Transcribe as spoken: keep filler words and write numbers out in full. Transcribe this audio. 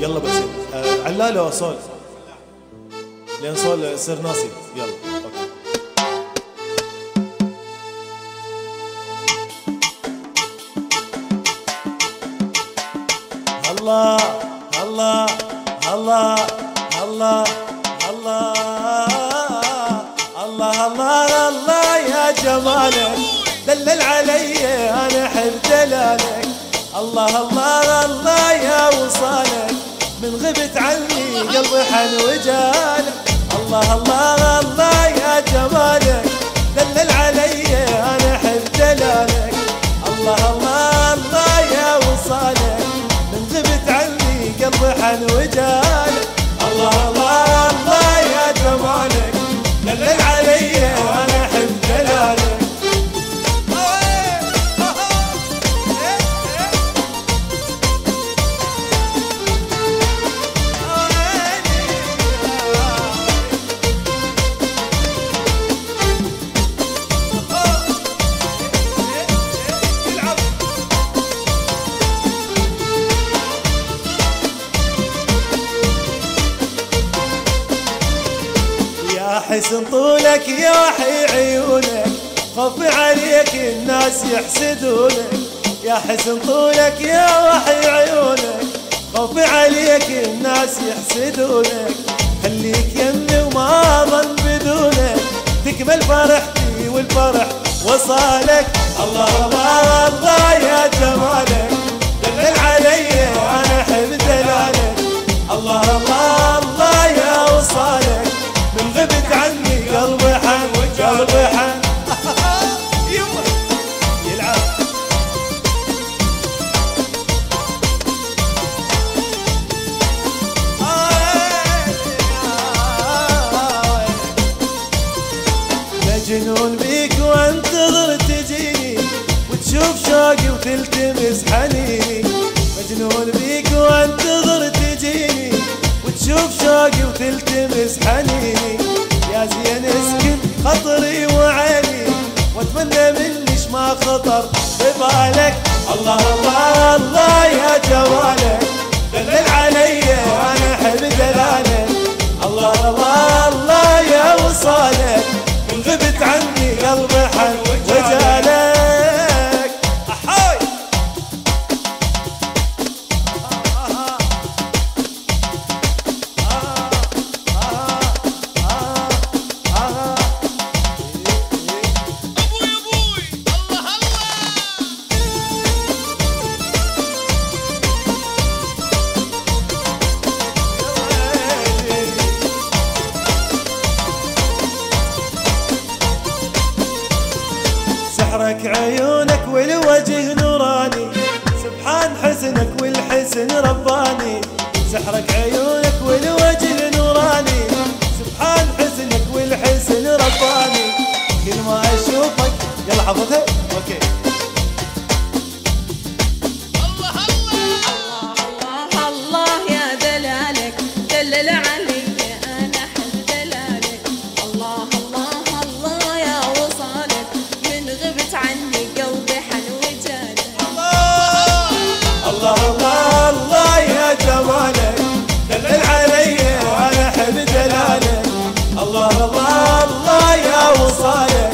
يلا بس آه علالة صول لين صول يصير ناصي. يلا اوكي. الله الله الله الله الله الله الله الله يا جمالك دلل علي انا احب دلالك. الله الله الله يا وصالك من غبت عني قلبي حن وجالك. الله الله الله يا جمالك دلل علي انا احب دلالك. الله الله الله يا وصالك من غبت عني قلبي حن وجالك. الله الله الله يا جمالك دلل علي انا احب دلالك. يا حسن طولك يا وحي عيونك خفي عليك الناس يحسدونك. يا حسن طولك يا وحي عيونك خفي عليك الناس يحسدونك. خليك يمي وما ظن بدونك تكمل فرحتي والفرح وصالك. الله الله الله يا جمالك دلل علي انا احب دلالك. الله الله الله يا وصالك من غبت عني قلبي حن قلبي حن يلعب. مجنون بيك وانتظر تجيني وتشوف شوقي وتلتمس حنيني. مجنون بيك وانتظر تجيني وتشوف شوقي وتلتمس حنيني. يا زين اسكن خطري وعيني واتمنى منيش ما خطر ببالك. الله الله الله يا جمالك دلل علي انا احب دلالك. الله الله الله يا وصالك من غبت عني قلبي حن وجالك. احاي سحرك عيونك والوجه نوراني سبحان حسنك والحسن رباني. سحرك عيونك والوجه نوراني سبحان حسنك والحسن رباني. كل ما اشوفك يلا حفظها اوكي. الله الله الله الله يا دلالك دلل علي انا احب دلالك. الله الله الله يا وصالك من غبت عني قلبي حن وجالك. الله الله الله يا جمالك دلل علي وانا احب دلالك. الله الله الله يا وصالك